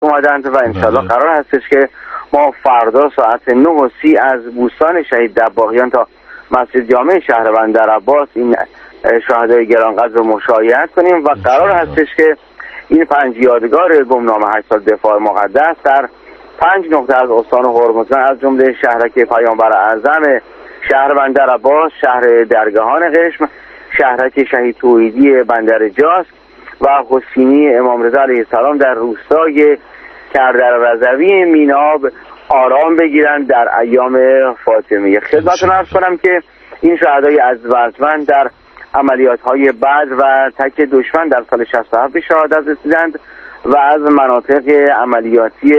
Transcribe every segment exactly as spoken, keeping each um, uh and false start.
اومدند و انشالله قرار هستش که ما فردا ساعت نه و سی از بوستان شهید دباغیان تا مسجد جامع شهر بندر عباس این شهدای گرانقدر رو مشایعت کنیم و قرار هستش که این پنج یادگار گمنام هشت سال دفاع مقدس در پنج نقطه از استان هرمزگان از جمله شهرک پیامبر اعظم شهر بندر عباس، شهر درگاهان قشم، شهرک شهید توحیدی بندر جاس و حسینی امام رضا علیه السلام در روستای کردر رضوی میناب آرام بگیرند در ایام فاطمیه. خدمتتون عرض کنم که این شهدای عزیزمند در عملیات‌های بدر و تک دشمن در سال شصت و هفت به شهادت رسیدند و از مناطق عملیاتی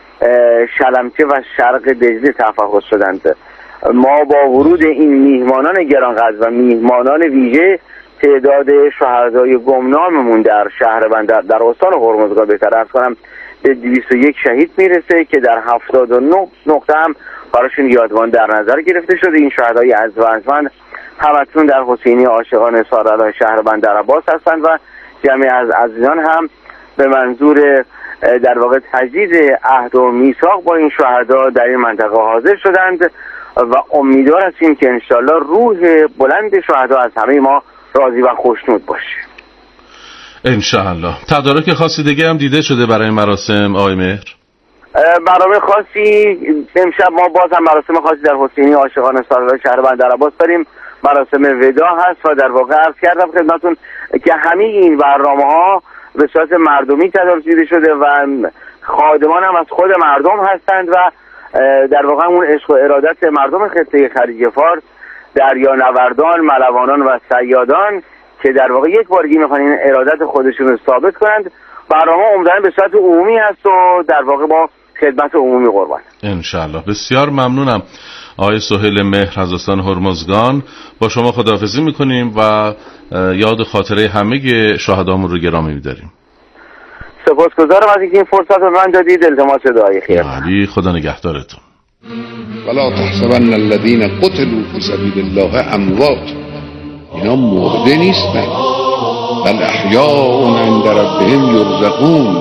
شلمچه و شرق دجله تفحص شدند. ما با ورود این میهمانان گرانقدر و میهمانان ویژه تعداد شهدای گمناممون در شهر بندر در استان هرمزگان بهتر عرض کنم به دویست و یک شهید میرسه که در هفتاد و نه نقطه هم کارشون یادوان در نظر گرفته شده. این شهدای عزیزمند همکنون در حسینی عاشقان سارالای شهر بندر عباس هستند و جمعی از عزیزان هم به منظور در واقع تجدید عهد و میثاق با این شهدا در این منطقه حاضر شدند و امیدوار هستیم که انشالله روح بلند شهدا از همه ما راضی و خوشنود باشه انشالله. تدارک خاصی دیگه هم دیده شده برای مراسم آقای مهر؟ برنامه خاصی امشب ما باز هم مراسم خاصی در حسینی عاشقان سارالای شهر بندر عباس داریم. مراسم ودا هست و در واقع عرض کردم خدمتتون که همه این برنامه‌ها به صورت مردمی تدارک دیده شده و خادمان هم از خود مردم هستند و در واقع اون عشق و ارادت مردم خطه خلیج فارس، دریانوردان، ملوانان و صیادان که در واقع یک بارگی میخوان این ارادت خودشون رو ثابت کنند. برنامه عمداً به صورت عمومی هست و در واقع با خدمت عمومی قربان انشالله. بسیار ممنونم آقای سهیل مهر از استان هرمزگان. با شما خداحافظی میکنیم و یاد خاطره همه شهدامون رو گرامی می‌داریم. سپاسگزارم از اینکه این فرصت رو من دادید. التماس دعای خیر. علی خدا نگهدارتون. ولا تحسبن الذين قتلوا في سبيل الله اموات، اینا مرده نیستن، بل احیاء عند ربهم یرزقون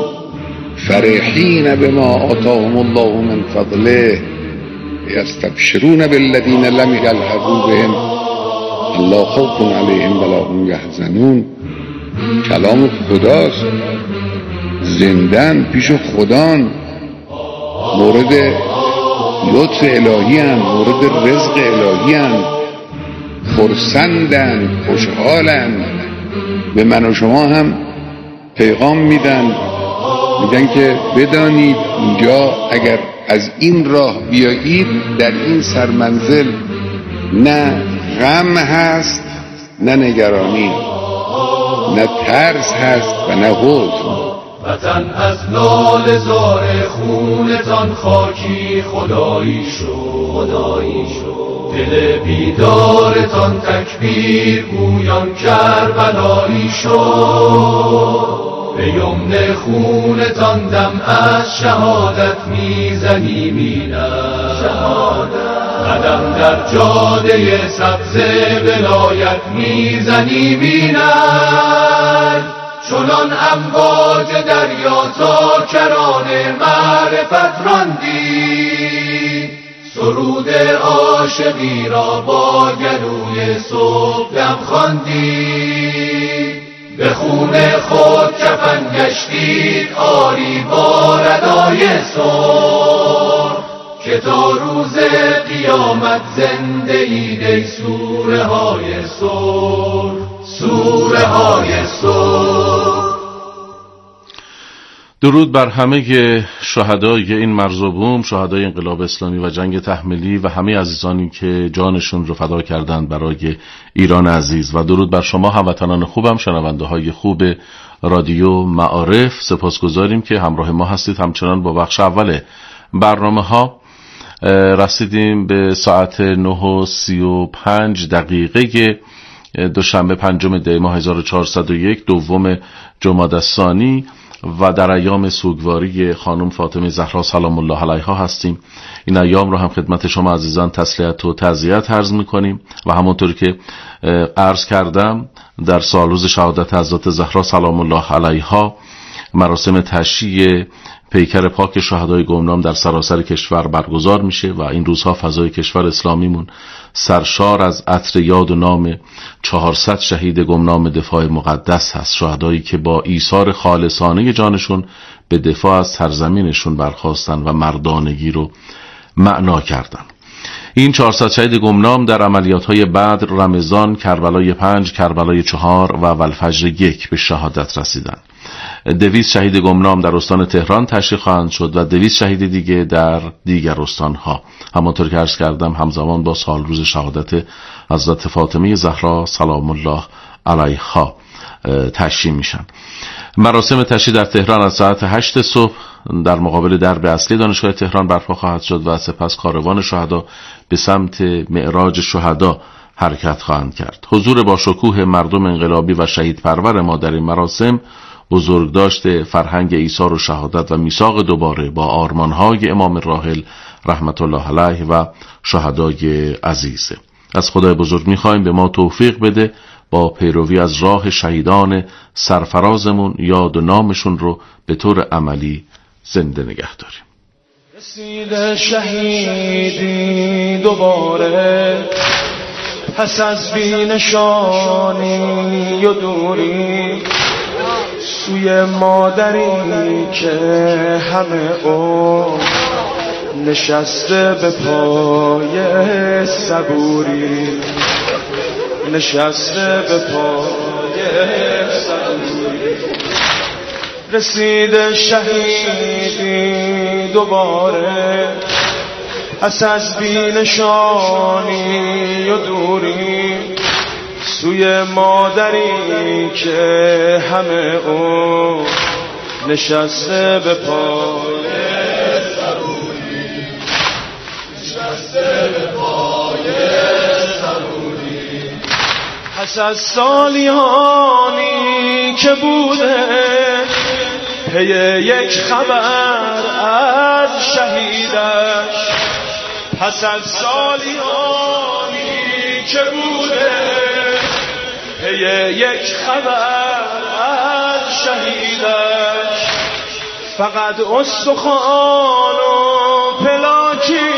فرحین بما آتاهم الله من فضله یستبشرون بالذین لم یلحقوا بهم الله خوف علیهم ولا هم یحزنون. کلام خداست، زندن پیش خدان، مورد لطف الهی هن، مورد رزق الهی هن، خرسندن، خوشحالن. به من و شما هم پیغام میدن، میگن که بدانید اینجا اگر از این راه بیایید در این سرمنزل نه غم هست نه نگرانی، نه ترس هست و نه حزن. وطن از لاله زار خونتان خاکی خدایی شد، خدایی شد. دل بیدارتان تکبیر گویان کربلایی شد. به یمن خونتان دم از شهادت میزنیم اینک شهادت. قدم در جاده سبز ولایت میزنیم اینک. چنان امواج دریا تا کران معرفت راندی، سرود عاشقی را با گلوی صبحدم خواندی. به خون خود کفن گشتید آری با ردای سرخ، که تا روز قیامت زنده اید ای سوره های سرخ، سوره های سرخ. درود بر همه شهدای این مرز و بوم، شهدای انقلاب اسلامی و جنگ تحمیلی و همه عزیزانی که جانشون رو فدا کردند برای ایران عزیز، و درود بر شما هموطنان خوبم، شنونده های خوب رادیو معارف. سپاسگزاریم که همراه ما هستید. همچنان با بخش اول برنامه ها رسیدیم به ساعت نه و سی و پنج دقیقه دوشنبه پنجم دی ماه هزار و چهارصد و یک، دوم جمادی الثانی، و در ایام سوگواری خانم فاطمه زهرا سلام الله علیها هستیم. این ایام رو هم خدمت شما عزیزان تسلیت و تعزیت عرض می‌کنیم و همونطور که عرض کردم در سالروز شهادت حضرت زهرا سلام الله علیها مراسم تشییع پیکر پاک شهدای گمنام در سراسر کشور برگزار میشه و این روزها فضای کشور اسلامیمون سرشار از عطر یاد و نام چهارصد شهید گمنام دفاع مقدس هست، شهدایی که با ایثار خالصانه جانشون به دفاع از سرزمینشون برخاستن و مردانگی رو معنا کردن. این چهارصد شهید گمنام در عملیات‌های بدر، رمضان، کربلای پنج، کربلای چهار و والفجر یک به شهادت رسیدند. دویست شهید گمنام در استان تهران تشییع خواهند شد و دویست شهید دیگه در دیگر استانها. همانطور که عرض کردم همزمان با سال روز شهادت حضرت فاطمه زهرا سلام الله علیها تشییع میشن. مراسم تشییع در تهران از ساعت هشت صبح در مقابل درب اصلی دانشگاه تهران برپا خواهد شد و سپس کاروان شهدا به سمت معراج شهدا حرکت خواهند کرد. حضور با شکوه مردم انقلابی و شهید پرور ما در این مراسم بزرگداشت فرهنگ ایثار و شهادت و میثاق دوباره با آرمانهای امام راحل رحمت الله علیه و شهدای عزیزه. از خدای بزرگ میخوایم به ما توفیق بده با پیروی از راه شهیدان سرفرازمون یاد و نامشون رو به طور عملی زنده نگه داریم. رسید شهیدی دوباره، پس از بینشانی و دوری، سوی مادری که همه عمر نشسته به پای صبوری، نشسته به پای صبوری. رسید شهیدی دوباره، پس از بینشانی و دوری، سوی مادری که همه اون نشسته به پای صبوری، نشسته به پای صبوری. پس از سالیانی که بوده پی یک خبر از شهیدش، پس از سالیانی که بوده پی یک خبر از شهیدش، فقط استخوان و پلاکی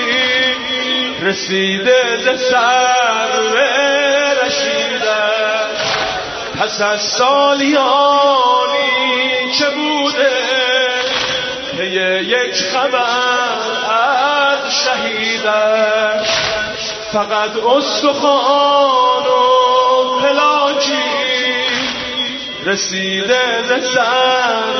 رسیده ز سر رشیدش. پس از سالیانی که بوده پی یک خبر از شهیدش، فقط استخوان و پلاکی رسیده ز سر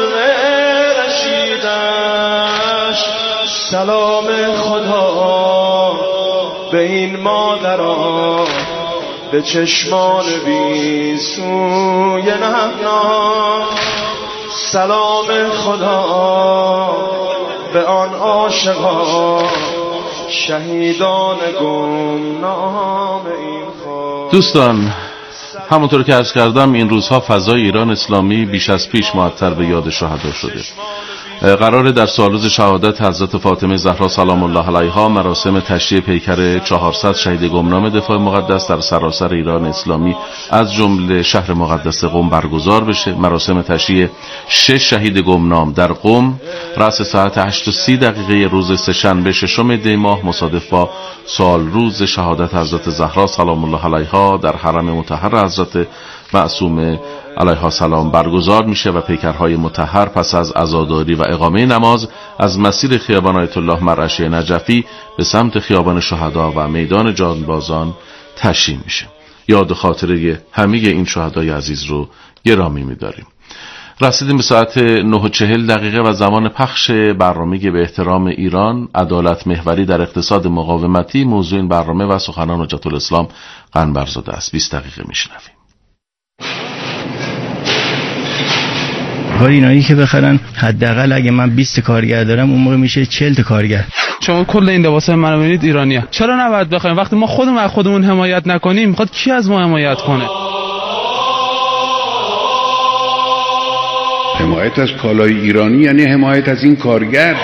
رشیدش. سلام خدا به این مادران، به چشمان بی سوی نهنان. سلام خدا به آن عاشقان، شهیدان گمنام این خاک. دوستان، همونطور که عرض کردم این روزها فضای ایران اسلامی بیش از پیش معطر به یاد شهدا شده. قراره در سالروز شهادت حضرت فاطمه زهرا سلام الله علیها مراسم تشییع پیکر چهارصد شهید گمنام دفاع مقدس در سراسر ایران اسلامی از جمله شهر مقدس قم برگزار بشه. مراسم تشییع شش شهید گمنام در قم رأس ساعت هشت و سی دقیقه روز سه‌شنبه ششم دی ماه مصادف با سالروز شهادت حضرت زهرا سلام الله علیها در حرم مطهر حضرت معصومه علیها سلام برگزار میشه و پیکرهای مطهر پس از عزاداری و اقامه نماز از مسیر خیابان آیت الله مرعشی نجفی به سمت خیابان شهدا و میدان جانبازان تشییع میشه. یاد و خاطره همه این شهدای عزیز رو گرامی میداریم. رسیدیم به ساعت نه و چهل دقیقه و زمان پخش برنامه به احترام ایران، عدالت محوری در اقتصاد مقاومتی. موضوع این برنامه و سخنان حجت الاسلام قنبرزاده است. بیست دقیقه میشنویم. کار اینایی که بخرن حداقل اگه من بیست کارگر دارم اون موقع میشه چهل تا کارگر. شما کل این لباسای منو ببینید ایرانیه. چرا نباید بخریم؟ وقتی ما خودمون از خودمون حمایت نکنیم میخواد کی از ما حمایت کنه؟ حمایت از کالای ایرانی یعنی حمایت از این کارگر،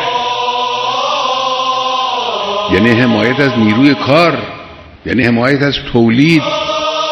یعنی حمایت از نیروی کار، یعنی حمایت از تولید.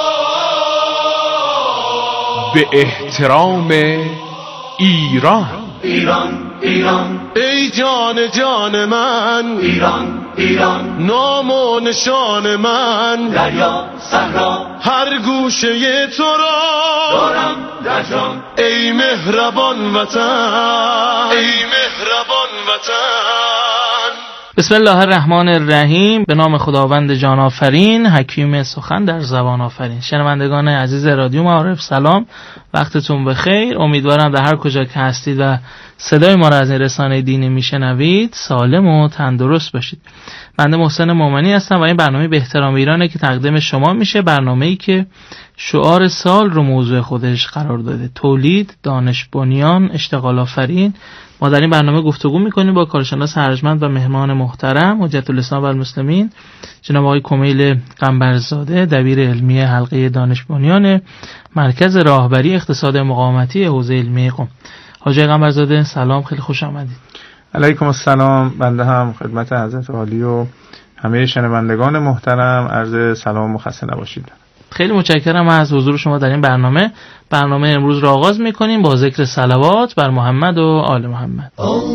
به احترام ایران. ایران ایران ای جان جان من ایران ایران نام و نشان من دریا صحرا هر گوشه تو را دارم در جان ای مهربان وطن ای مهربان وطن. بسم الله الرحمن الرحیم. به نام خداوند جان آفرین، حکیم سخن در زبان آفرین. شنوندگان عزیز رادیو معارف سلام، وقتتون بخیر. امیدوارم در هر کجا که هستید و صدای ما را از این رسانه دینی میشنوید سالم و تندرست باشید. بنده محسن مومنی هستم و این برنامه به احترام ایرانه که تقدیم شما میشه، برنامه‌ای که شعار سال رو موضوع خودش قرار داده: تولید، دانش بنیان، اشتغال آفرین. ما در این برنامه گفتگو میکنیم با کارشناس ارجمند و مهمان محترم حجت الاسلام و المسلمین جناب آقای کمیل قنبرزاده، دبیر علمی حلقه دانش بنیان مرکز راهبری اقتصاد مقاومتی حوزه علمی قم. حاجی قنبرزاده سلام، خیلی خوش آمدید. علیکم السلام. بنده هم خدمت حضرت عالی و همه شنوندگان محترم عرض سلام و خسته نباشید. خیلی متشکرم از حضور شما در این برنامه. برنامه امروز را آغاز می‌کنیم با ذکر صلوات بر محمد و آل محمد.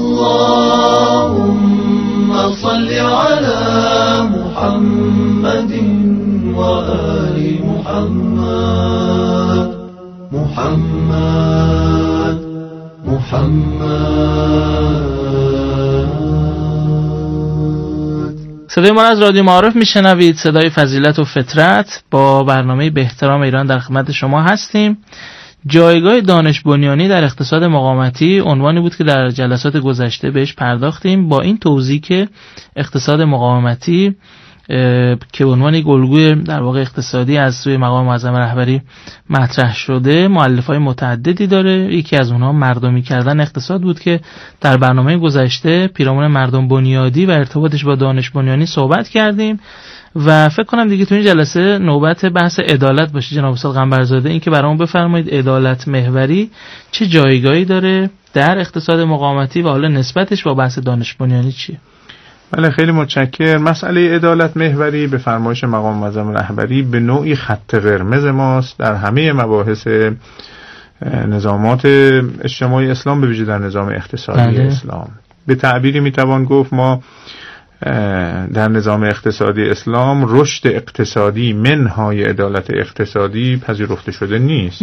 اللهم صل علی محمد و آل محمد. محمد محمد. صدای ما از رادیو معارف میشنوید، صدای فضیلت و فطرت. با برنامه به احترام ایران در خدمت شما هستیم. جایگاه دانش بنیانی در اقتصاد مقاومتی عنوانی بود که در جلسات گذشته بهش پرداختیم، با این توضیح که اقتصاد مقاومتی که عنوان گلگوی در واقع اقتصادی از سوی مقام معظم رهبری مطرح شده مؤلفه‌های متعددی داره. یکی از اونها مردمی کردن اقتصاد بود که در برنامه گذشته پیرامون مردم بنیادی و ارتباطش با دانش بنیانی صحبت کردیم و فکر کنم دیگه تو این جلسه نوبت بحث عدالت باشه. جناب استاد قنبرزاده، این که برامون بفرمایید عدالت محوری چه جایگاهی داره در اقتصاد مقاومتی و حالا نسبتش با بحث دانش بنیانی چیه؟ بله، خیلی متشکرم. مسئله عدالت محوری به فرمایش مقام معظم رهبری به نوعی خط قرمز ماست در همه مباحث نظامات اجتماعی اسلام، به ویژه در نظام اقتصادی بله. اسلام. به تعبیری میتوان گفت ما در نظام اقتصادی اسلام رشد اقتصادی منهای عدالت اقتصادی پذیرفته شده نیست.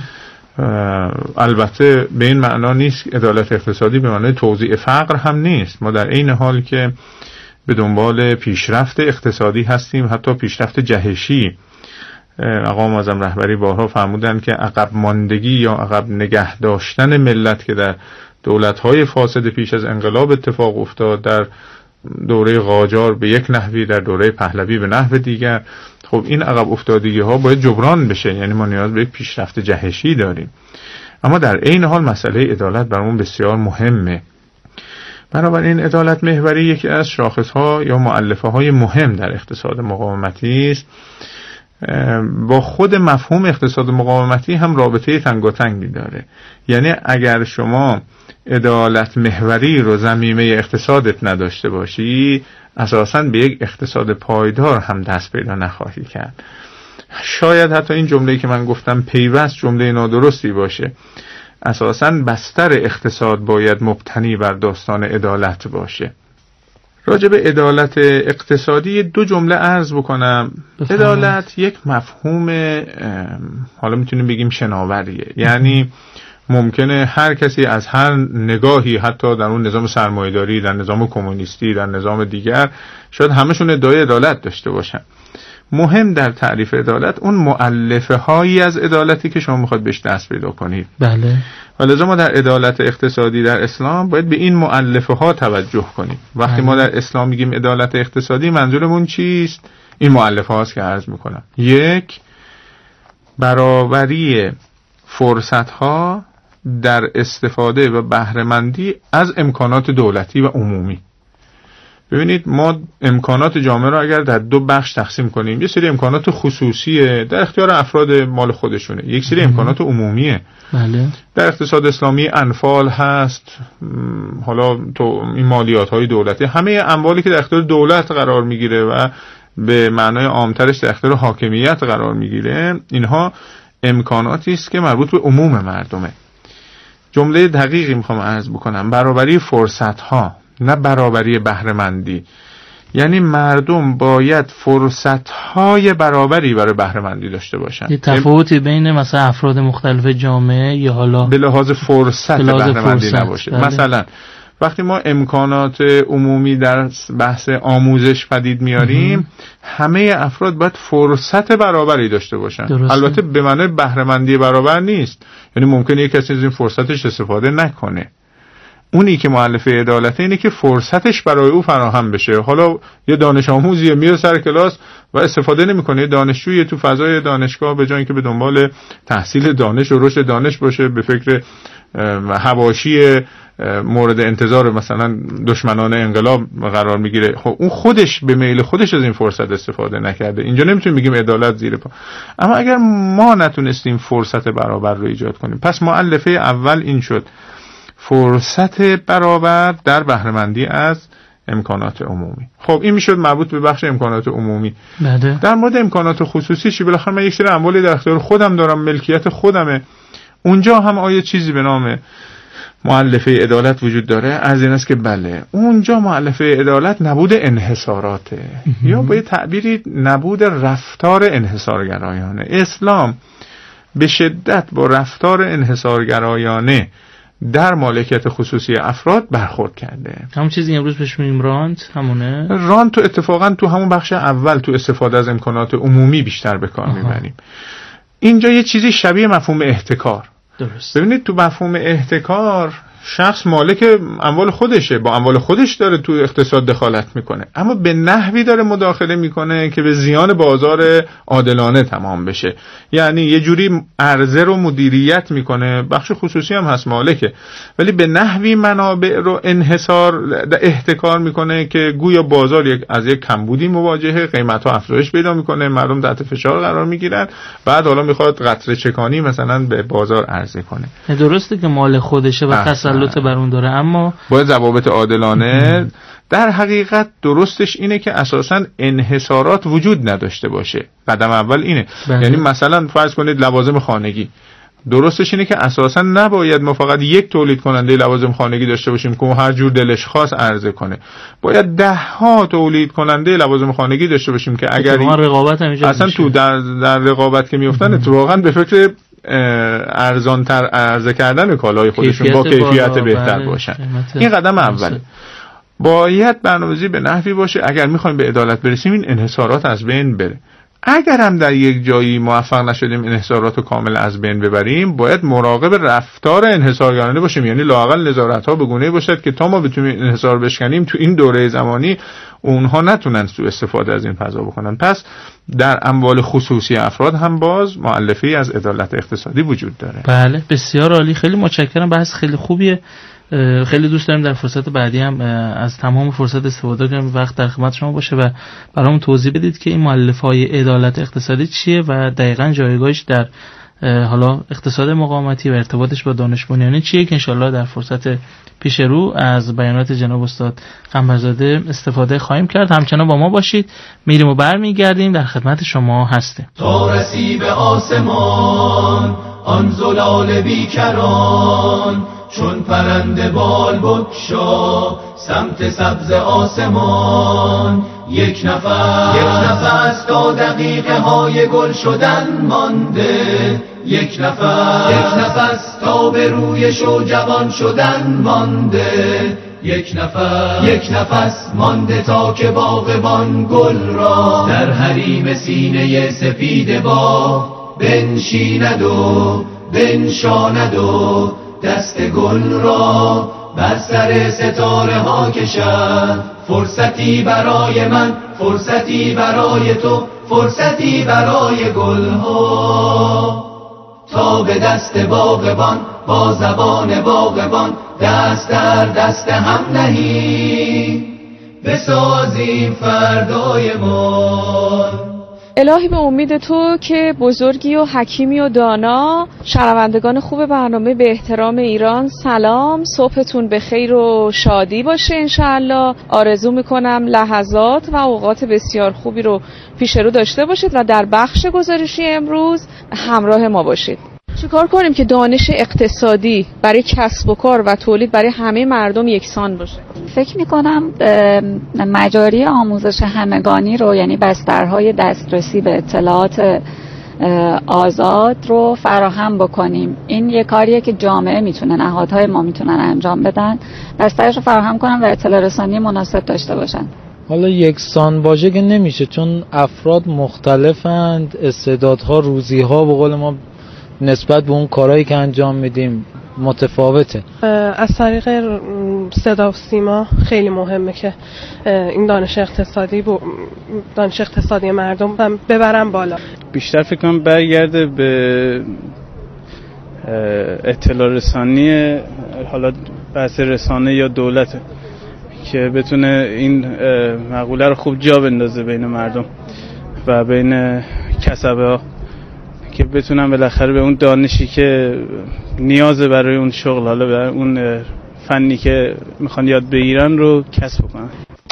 البته به این معنا نیست عدالت اقتصادی به معنای توزیع فقر هم نیست. ما در این حال که به دنبال پیشرفت اقتصادی هستیم، حتی پیشرفت جهشی. مقام معظم رهبری بارها فرمودند که عقب ماندگی یا عقب نگه داشتن ملت که در دولت‌های فاسد پیش از انقلاب اتفاق افتاد، در دوره قاجار به یک نحوی، در دوره پهلوی به نحو دیگر، خب این عقب افتادگی ها باید جبران بشه. یعنی ما نیاز به یک پیشرفت جهشی داریم. اما در این حال مسئله عدالت برامون بسیار مهمه. بنابراین عدالت محوری یکی از شاخص ها یا مؤلفه های مهم در اقتصاد مقاومتی است. با خود مفهوم اقتصاد مقاومتی هم رابطه تنگاتنگی داره. یعنی اگر شما عدالت محوری رو ضمیمه اقتصادت نداشته باشی، اساساً به یک اقتصاد پایدار هم دست پیدا نخواهی کرد. شاید حتی این جمله‌ای که من گفتم پیوست جمله نادرستی باشه. اساساً بستر اقتصاد باید مبتنی بر داستان عدالت باشه. راجع به عدالت اقتصادی دو جمله عرض بکنم. بفهم. عدالت یک مفهوم حالا میتونیم بگیم شناوریه. یعنی ممکنه هر کسی از هر نگاهی، حتی در اون نظام سرمایه‌داری، در نظام کمونیستی، در نظام دیگر، شاید همشون ادعای عدالت داشته باشن. مهم در تعریف عدالت اون مؤلفه هایی از عدالتی که شما میخواد بهش دست پیدا کنید. بله. ولذا ما در عدالت اقتصادی در اسلام باید به این مؤلفه ها توجه کنیم. وقتی بله. ما در اسلام میگیم عدالت اقتصادی، منظورمون چیست؟ این مؤلفه هاست که عرض میکنم. یک، برابری فرصت ها در استفاده و بهره‌مندی از امکانات دولتی و عمومی. ببینید ما امکانات جامعه را اگر در دو بخش تقسیم کنیم، یه سری امکانات خصوصیه در اختیار افراد مال خودشونه، یک سری امکانات عمومیه. بله. در اقتصاد اسلامی انفال هست، حالا تو این مالیات های دولتی، همه اموالی که در اختیار دولت قرار میگیره و به معنای عامترش در اختیار حاکمیت قرار میگیره، اینها امکاناتی است که مربوط به عموم مردمه. جمله دقیقی میخوام عرض بکنم، برابری فرصت ها نه برابری بهره مندی. یعنی مردم باید فرصت های برابری برای بهره مندی داشته باشن. یه تفاوتی بین مثلا افراد مختلف جامعه یا حالا به لحاظ فرصت بهره مندی نباشه. بله. مثلا وقتی ما امکانات عمومی در بحث آموزش پدید میاریم ام. همه افراد باید فرصت برابری داشته باشن. درسته. البته به معنی بهره مندی برابر نیست، یعنی ممکنه یک کسی از این فرصتش استفاده نکنه. اونی که مؤلفه عدالته اینه که فرصتش برای او فراهم بشه. حالا یه دانش آموزی میره سر کلاس و استفاده نمیکنه، دانشجویی تو فضای دانشگاه به جای اینکه به دنبال تحصیل دانش و رشد دانش باشه به فکر حواشی مورد انتظار مثلا دشمنان انقلاب قرار میگیره، خب اون خودش به میل خودش از این فرصت استفاده نکرده. اینجا نمیتونیم بگیم عدالت زیر پا. اما اگر ما نتونستیم فرصت برابر رو ایجاد کنیم، پس مؤلفه اول این شد، فرصت برابر در بهره مندی از امکانات عمومی. خب این میشد مربوط به بخش امکانات عمومی. بله. در مورد امکانات خصوصی چی؟ بالاخره من یک سری اموالی در اختیار خودم دارم، ملکیت خودمه. اونجا هم آیا چیزی به نام مؤلفه عدالت وجود داره؟ از این است که بله، اونجا مؤلفه عدالت نبود انحصاراته یا با یه تعبیری نبود رفتار انحصارگرایانه. اسلام به شدت با رفتار انحصارگرایانه در مالکیت خصوصی افراد برخورد کرده. همون چیزی امروز بهش میگیم رانت، همونه. رانت تو اتفاقا تو همون بخش اول تو استفاده از امکانات عمومی بیشتر به کار میبریم. اینجا یه چیزی شبیه مفهوم احتکار. درست. ببینید تو مفهوم احتکار شخص مالک اموال خودشه، با اموال خودش داره تو اقتصاد دخالت میکنه، اما به نحوی داره مداخله میکنه که به زیان بازار عادلانه تمام بشه. یعنی یه جوری عرضه رو مدیریت میکنه، بخش خصوصی هم هست مالکه، ولی به نحوی منابع رو انحصار احتکار میکنه که گویا بازار یک از یک کمبودی مواجهه، قیمت‌ها افزایش پیدا میکنه، مردم تحت فشار قرار میگیرن، بعد حالا میخواد قطره چکانی مثلا به بازار عرضه کنه. درسته که مال خودشه و تسلط بر اون داره، اما باید ضوابط عادلانه. در حقیقت درستش اینه که اساساً انحصارات وجود نداشته باشه. قدم اول اینه. بله. یعنی مثلا فرض کنید لوازم خانگی، درستش اینه که اساساً نباید ما فقط یک تولید کننده لوازم خانگی داشته باشیم که هر جور دلش خواست عرضه کنه. باید ده ها تولید کننده لوازم خانگی داشته باشیم که اگر این رقابت هم ایجاد اصلا تو در, در رقابت که میافتن اتفاقاً به فکر ارزان تر عرضه کردن کالای خودشون با کیفیت بهتر باشن. این قدم اول. باید برنامه‌ریزی به نحوی باشه اگر میخوایم به عدالت برسیم این انحصارات از بین بره. اگر هم در یک جایی موفق نشدیم انحصارات رو کامل از بین ببریم، باید مراقب رفتار انحصارگرانه باشیم. یعنی لااقل نظارت‌ها به گونه‌ای باشد که تا ما بتونیم انحصار بشکنیم تو این دوره زمانی اونها نتونن سوء استفاده از این فضا بکنن. پس در اموال خصوصی افراد هم باز مؤلفه‌ای از عدالت اقتصادی وجود داره. بله، بسیار عالی، خیلی متشکرم، بحث خیلی خوبیه. خیلی دوست داریم در فرصت بعدی هم از تمام فرصت استفاده کنیم، وقت در خدمت شما باشه و برامون توضیح بدید که این مؤلفه‌های عدالت اقتصادی چیه و دقیقاً جایگاهش در حالا اقتصاد مقاومتی و ارتباطش با دانش بنیانی چیه که انشالله در فرصت پیش رو از بیانات جناب استاد قنبرزاده استفاده خواهیم کرد. همچنان با ما باشید، میریم و برمیگردیم، در خدمت شما هستیم. تا رسی به آسمان آن زلال بیکران، چون پرنده بال بگشا سمت سبز آسمان. یک نفس یک نفس تا دقیقه های گل شدن مانده، یک نفس یک نفس تا به روی شو جوان شدن مانده، یک نفس یک نفس مانده تا که باغبان گل را در حریم سینه سپید با بنشیند و بنشاند و دست گل را بر سر ستاره ها کشد. فرصتی برای من، فرصتی برای تو، فرصتی برای گل ها، تا به دست باغبان با زبان باغبان دست در دست هم نهیم، بسازیم فردای ما. الهی به امید تو که بزرگی و حکیمی و دانا. شنوندگان خوب برنامه به احترام ایران، سلام، صبحتون به خیر و شادی باشه انشاءالله. آرزو میکنم لحظات و اوقات بسیار خوبی رو پیش رو داشته باشید و در بخش گزارشی امروز همراه ما باشید. چیکار کنیم که دانش اقتصادی برای کسب و کار و تولید برای همه مردم یکسان باشه؟ فکر میکنم مجاری آموزش همگانی رو، یعنی بسترهای دسترسی به اطلاعات آزاد رو فراهم بکنیم. این یه کاریه که جامعه میتونه، نهادهای ما میتونن انجام بدن، بسترش رو فراهم کنن و اطلاع رسانی مناسب داشته باشن. حالا یکسان باشه که نمیشه، چون افراد مختلفند، استعدادها، روزیها به قول ما نسبت به اون کارهایی که انجام میدیم متفاوته. از طریق صدا و سیما خیلی مهمه که این دانش اقتصادی دانش اقتصادی مردم ببرن بالا. بیشتر فکر کنم برگرده به اطلاع رسانی، حالا بحث رسانه یا دولت، که بتونه این مقوله رو خوب جا بندازه بین مردم و بین کسبه ها، که بتونن بالاخره به اون دانشی که نیازه برای اون شغل، حالا برای اون فنی که میخوان یاد بگیرن رو کسب کنن.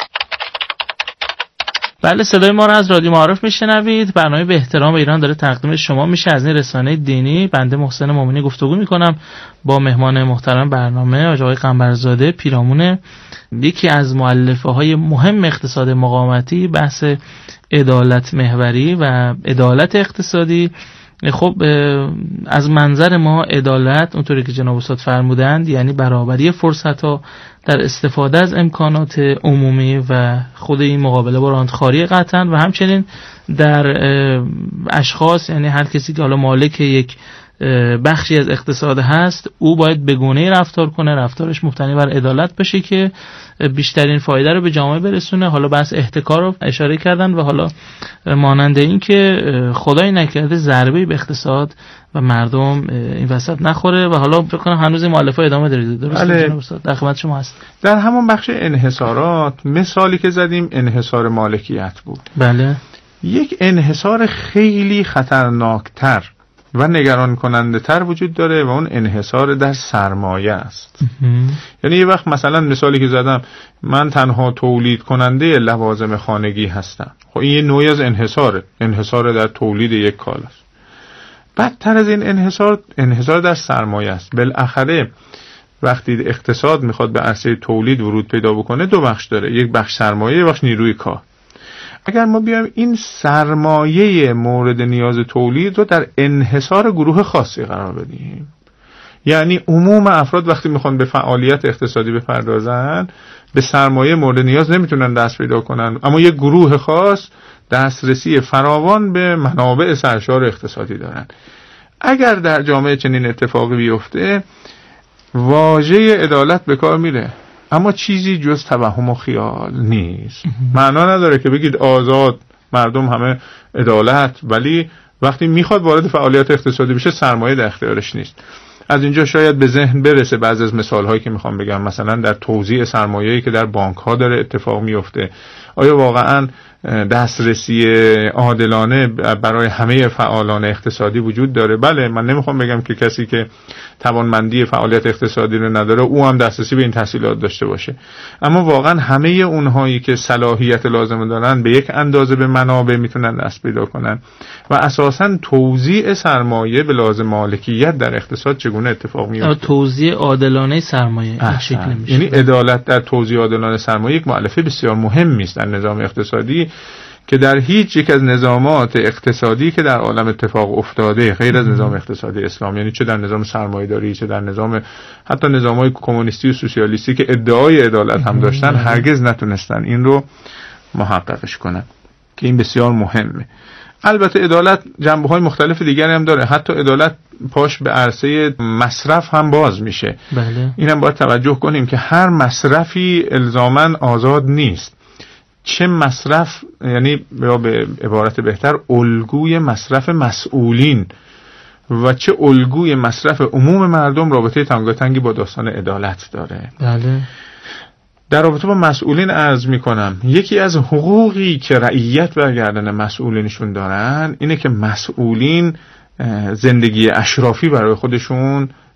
بله، صدای ما رو از رادیو معارف میشنوید. برنامه به احترام ایران داره تقدیم شما میشه از این رسانه دینی. بنده محسن مومنی گفتگو میکنم با مهمان محترم برنامه آقای قنبرزاده پیرامون، یکی از مؤلفه های مهم اقتصاد مقاومتی، بحث عدالت محوری و عدالت اقتصادی. خب از منظر ما عدالت، اونطوری که جناب استاد فرمودند، یعنی برابری فرصت‌ها در استفاده از امکانات عمومی و خود این مقابله با راندخواری قطعاً، و همچنین در اشخاص، یعنی هر کسی که حالا مالک یک بخشی از اقتصاد هست، او باید به گونه‌ای رفتار کنه، رفتارش مبتنی بر عدالت بشه که بیشترین فایده رو به جامعه برسونه. حالا بحث احتکار رو اشاره کردن و حالا مانند این که خدای نکرده ضربه‌ای به اقتصاد و مردم این وسط نخوره. و حالا فکر کنم هنوز این مؤلفه ادامه دارید، درسته جناب استاد؟ در خدمت شما هست. در همون بخش انحصارات مثالی که زدیم انحصار مالکیت بود. بله. یک انحصار خیلی خطرناکتر و نگران کننده تر وجود داره و اون انحصار در سرمایه است. یعنی یه وقت مثلا مثالی که زدم، من تنها تولید کننده لوازم خانگی هستم، خب این یه نوعی از انحصاره، انحصار در تولید یک کالاست. بدتر از این انحصار، انحصار در سرمایه است. بالاخره وقتی اقتصاد میخواد به عرصه تولید ورود پیدا بکنه، دو بخش داره، یک بخش سرمایه، یک بخش نیروی کار. اگر ما بیایم این سرمایه مورد نیاز تولید رو در انحصار گروه خاصی قرار بدیم، یعنی عموم افراد وقتی میخوان به فعالیت اقتصادی بپردازن، به سرمایه مورد نیاز نمیتونن دست پیدا کنن، اما یک گروه خاص دسترسی فراوان به منابع سرشار اقتصادی دارن. اگر در جامعه چنین اتفاقی بیفته، واژه عدالت به کار میره، اما چیزی جز توهم و خیال نیست. معنا نداره که بگید آزاد، مردم همه عدالت، ولی وقتی میخواد وارد فعالیت اقتصادی بشه سرمایه در اختیارش نیست. از اینجا شاید به ذهن برسه بعضی از مثالهایی که میخوام بگم، مثلا در توزیع سرمایه‌ای که در بانک ها داره اتفاق میفته، آیا واقعا دسترسی عادلانه برای همه فعالان اقتصادی وجود داره؟ بله، من نمیخوام بگم که کسی که توانمندی فعالیت اقتصادی رو نداره او هم دسترسی به این تحصیلات داشته باشه، اما واقعا همه اونهایی که صلاحیت لازم دارن به یک اندازه به منابع میتونن دست پیدا کنن. و اساساً توزیع سرمایه به لازم مالکیت در اقتصاد چگونه اتفاق میفته؟ توزیع عادلانه سرمایه این شکل میشه. یعنی عدالت در توزیع عادلانه سرمایه یک مؤلفه بسیار مهمی است در نظام اقتصادی، که در هیچ یک از نظامات اقتصادی که در عالم اتفاق افتاده غیر از نظام اقتصادی اسلام، یعنی چه در نظام سرمایه‌داری، چه در نظام حتی نظام‌های کمونیستی و سوسیالیستی که ادعای عدالت هم داشتن، هرگز نتونستن این رو محققش کنن، که این بسیار مهمه. البته عدالت جنبه‌های مختلف دیگری هم داره، حتی عدالت پاش به عرصه مصرف هم باز میشه. بله. اینم باید توجه کنیم که هر مصرفی الزاماً آزاد نیست. چه مصرف، یعنی یا به عبارت بهتر الگوی مصرف مسئولین و چه الگوی مصرف عموم مردم رابطه تنگاتنگی با داستان عدالت داره. بله. در رابطه با مسئولین عرض میکنم، یکی از حقوقی که رعیت برگردن مسئولینشون دارن اینه که مسئولین زندگی اشرافی برای خودشون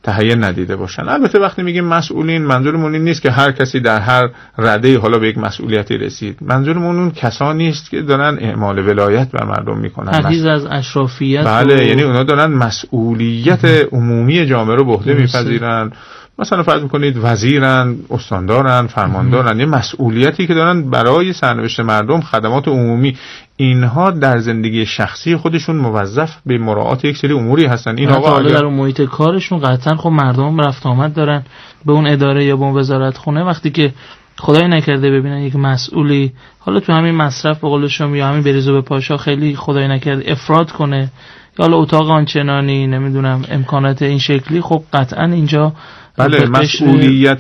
تهیه ندیده باشن. البته وقتی میگیم مسئولین، منظورمون این نیست که هر کسی در هر رده حالا به یک مسئولیتی رسید. منظورمون اون کسانی است که دارن اعمال ولایت بر مردم میکنن، پرهیز از اشرافیت. بله و... یعنی اونا دارن مسئولیت عمومی جامعه رو به عهده میپذیرن. مثلا فرض میکنید وزیرن، استاندارن، فرماندارن، یه مسئولیتی که دارن برای سرنوشت مردم، خدمات عمومی. اینها در زندگی شخصی خودشون موظف به مراعات یک سری اموری هستن. این آقا اگر... در اون محیط کارشون قطعا خب مردم رفت آمد دارن به اون اداره یا به اون وزارت خونه. وقتی که خدای نکرده ببینن یک مسئولی حالا تو همین مصرف به قول شما یا همین بریز و به پاشا خیلی خدای نکرده افراط کنه یا حالا اتاق آنچنانی نمیدونم امکانات این شکلی، خب قطعا اینجا بله مسئولیت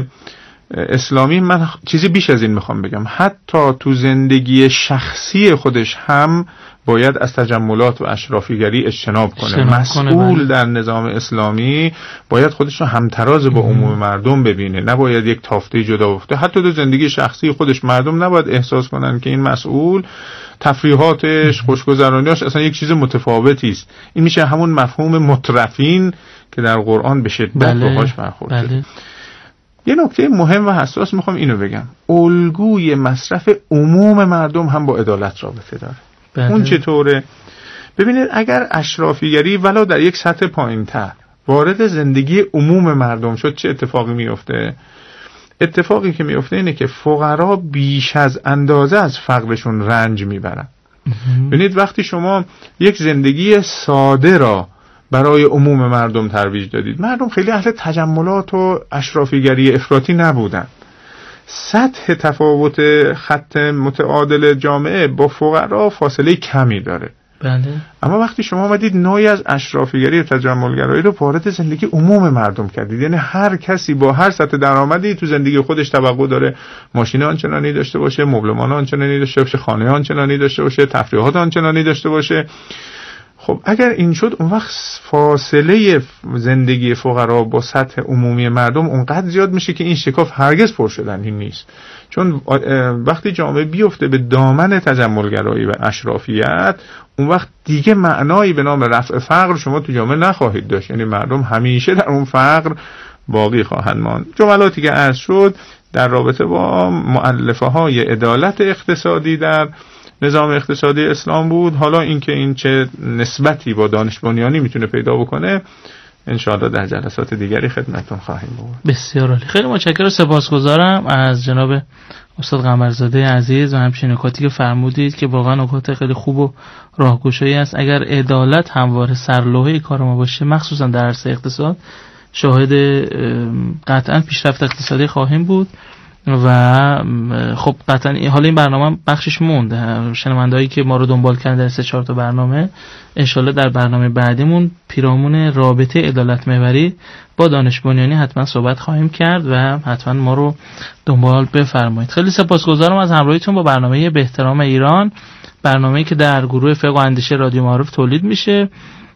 اسلامی. من چیزی بیش از این میخوام بگم، حتی تو زندگی شخصی خودش هم باید از تجملات و اشرافیگری اجتناب کنه. مسئول کنه در نظام اسلامی باید خودش رو همتراز با عموم مردم ببینه، نباید یک تافته جدا افته. حتی تو زندگی شخصی خودش مردم نباید احساس کنن که این مسئول تفریحاتش، خوشگذرانیاش اصلا یک چیز متفاوتی است. این میشه همون مفهوم مترفین که در قرآن به شدت بله، باهاش برخورد بله. شده. یه نکته مهم و حساس میخوام اینو بگم، الگوی مصرف عموم مردم هم با عدالت رابطه داره. بله. اون چطوره؟ ببینید اگر اشرافیگری ولو در یک سطح پایین‌تر وارد زندگی عموم مردم شد، چه اتفاقی میفته؟ اتفاقی که میفته اینه که فقرا بیش از اندازه از فقرشون رنج میبرن. ببینید وقتی شما یک زندگی ساده را برای عموم مردم ترویج دادید، مردم خیلی اهل تجملات و اشرافیگری افراطی نبودن. سطح تفاوت خط متعادل جامعه با فقرا فاصله کمی داره. بله. اما وقتی شما آمدید نوعی از اشرافیگری و تجملگرایی رو وارد زندگی عموم مردم کردید، یعنی هر کسی با هر سطح درآمدی تو زندگی خودش توقع داره ماشین آنچنانی داشته باشه، مبلمان آنچنانی داشته باشه، خانه آنچنانی داشته باشه، تفریحات آنچنانی داشته باشه. خب اگر این شد، اون وقت فاصله زندگی فقرا با سطح عمومی مردم اونقدر زیاد میشه که این شکاف هرگز پر شدنی نیست. چون وقتی جامعه بیفته به دامن تجملگرایی و اشرافیت، اون وقت دیگه معنایی به نام رفع فقر شما تو جامعه نخواهید داشت. یعنی مردم همیشه در اون فقر باقی خواهند ماند. جملاتی که عرض شد در رابطه با مؤلفه های عدالت اقتصادی در نظام اقتصادی اسلام بود. حالا اینکه این چه نسبتی با دانش بنیانی میتونه پیدا بکنه، انشاءالله در جلسات دیگری خدمتتون خواهیم بود. بسیار عالی. خیلی متشکرم و سپاسگزارم از جناب استاد قمرزاده عزیز و همچنین نکاتی که فرمودید که واقعا نکات خیلی خوب و راهگشایی است. اگر عدالت همواره سرلوحه کار ما باشه، مخصوصا در عرصه اقتصاد، شاهد قطعا پیشرفت اقتصادی خواهیم بود. و خب قطعا حالا این برنامه بخشش موند، شنوندهایی که ما رو دنبال کردن در سه چهار تا برنامه، انشالله در برنامه بعدیمون پیرامون رابطه عدالت محوری با دانش بنیانی حتما صحبت خواهیم کرد و حتما ما رو دنبال بفرمایید. خیلی سپاسگزارم از همراهیتون با برنامه به احترام ایران، برنامه‌ای که در گروه فقه و اندیشه رادیو معارف تولید میشه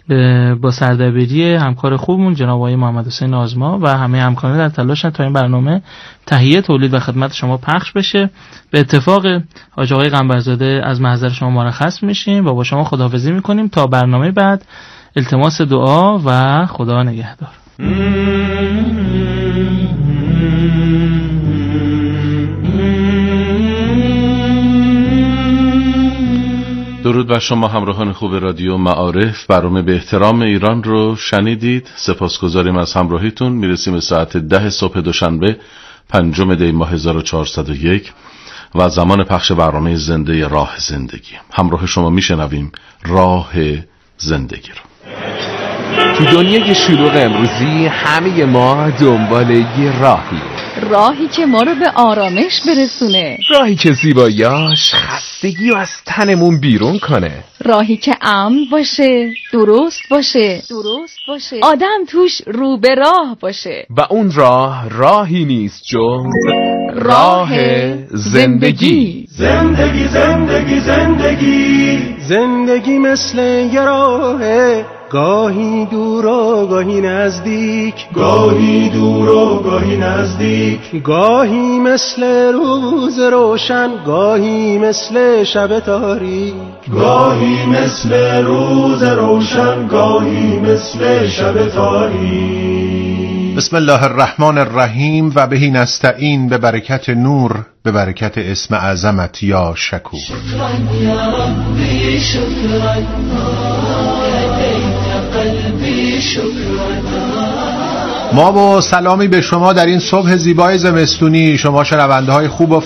با سردبیری همکار خوبمون جناب آقای محمد حسین آزما و همه همکاران در تلاشن تا این برنامه تهیه، تولید و خدمت شما پخش بشه. به اتفاق حاج آقای قنبرزاده از محضر شما مرخص میشیم و با شما خداحافظی میکنیم تا برنامه بعد. التماس دعا و خدا نگهدار. درود بر شما همراهان خوب رادیو معارف. برنامه به احترام ایران رو شنیدید. سپاسگزاریم از همراهیتون. میرسیم به ساعت ده صبح دوشنبه پنجم دی ماه هزار و چهارصد و یک و زمان پخش برنامه زنده راه زندگی. همراه شما میشنویم راه زندگی رو. تو دنیای شلوغ امروزی همه ما دنبال یه راهی، راهی که ما رو به آرامش برسونه، راهی که زیباییاش خستگی رو از تنمون بیرون کنه، راهی که امن باشه، درست باشه، درست باشه، آدم توش رو به راه باشه. و اون راه راهی نیست جز راه زندگی. زندگی زندگی زندگی زندگی مثل یه راهه، گاهی دور و گاهی نزدیک، گاهی دور و گاهی نزدیک، گاهی مثل روز روشن، گاهی مثل شب تاریک، گاهی مثل روز روشن، گاهی مثل شب تاریک. بسم الله الرحمن الرحیم و بهی نستعین، به برکت نور، به برکت اسم اعظمت یا شکور. شکرا یا ربی شکرا، هدیت قلبی شکرا. ما با سلامی به شما در این صبح زیبای زمستونی، شما شنونده های خوب و